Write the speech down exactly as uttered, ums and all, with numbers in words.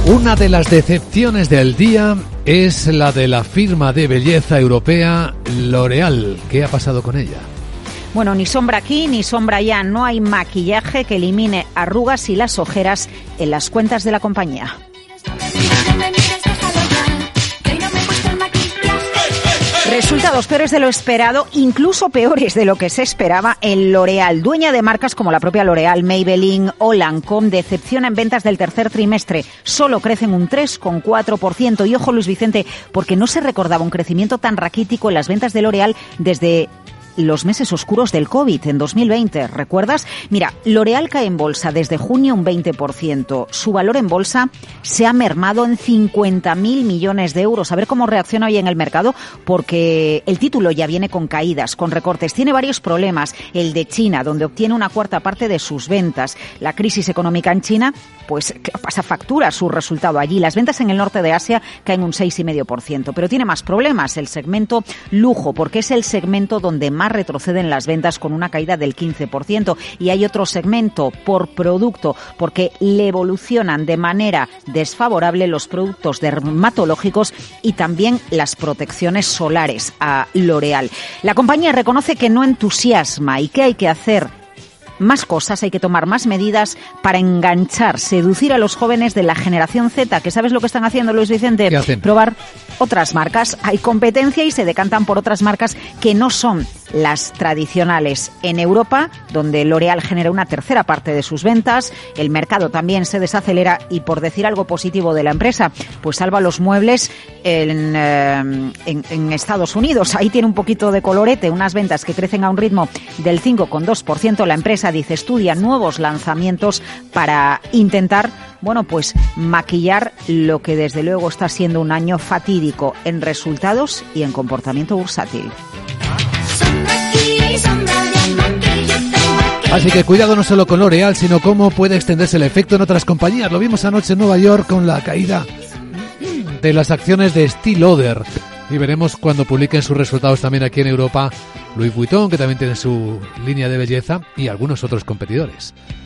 Una de las decepciones del día es la de la firma de belleza europea L'Oréal. ¿Qué ha pasado con ella? Bueno, ni sombra aquí ni sombra allá. No hay maquillaje que elimine arrugas y las ojeras en las cuentas de la compañía. Resultados peores de lo esperado, incluso peores de lo que se esperaba en L'Oréal. Dueña de marcas como la propia L'Oréal, Maybelline o Lancôme, decepciona en ventas del tercer trimestre. Solo crecen un tres coma cuatro por ciento. Y ojo, Luis Vicente, porque no se recordaba un crecimiento tan raquítico en las ventas de L'Oréal desde los meses oscuros del COVID en dos mil veinte, ¿recuerdas? Mira, L'Oréal cae en bolsa desde junio un veinte por ciento. Su valor en bolsa se ha mermado en cincuenta mil millones de euros. A ver cómo reacciona hoy en el mercado, porque el título ya viene con caídas, con recortes. Tiene varios problemas. El de China, donde obtiene una cuarta parte de sus ventas. La crisis económica en China, pues pasa factura su resultado allí. Las ventas en el norte de Asia caen un seis coma cinco por ciento. Pero tiene más problemas. El segmento lujo, porque es el segmento donde más retroceden las ventas, con una caída del quince por ciento. Y hay otro segmento por producto, porque le evolucionan de manera desfavorable los productos dermatológicos y también las protecciones solares a L'Oréal. La compañía reconoce que no entusiasma y que hay que hacer más cosas, hay que tomar más medidas para enganchar, seducir a los jóvenes de la generación Z, que ¿sabes lo que están haciendo, Luis Vicente? ¿Qué hacen? Probar otras marcas. Hay competencia y se decantan por otras marcas que no son las tradicionales. En Europa, donde L'Oréal genera una tercera parte de sus ventas, el mercado también se desacelera y, por decir algo positivo de la empresa, pues salva los muebles en, eh, en, en Estados Unidos. Ahí tiene un poquito de colorete, unas ventas que crecen a un ritmo del cinco coma dos por ciento. La empresa, dice, estudia nuevos lanzamientos para intentar, bueno, pues maquillar lo que desde luego está siendo un año fatídico en resultados y en comportamiento bursátil. Así que cuidado no solo con L'Oréal, sino cómo puede extenderse el efecto en otras compañías. Lo vimos anoche en Nueva York con la caída de las acciones de Estée Lauder. Y veremos cuando publiquen sus resultados también aquí en Europa Louis Vuitton, que también tiene su línea de belleza, y algunos otros competidores.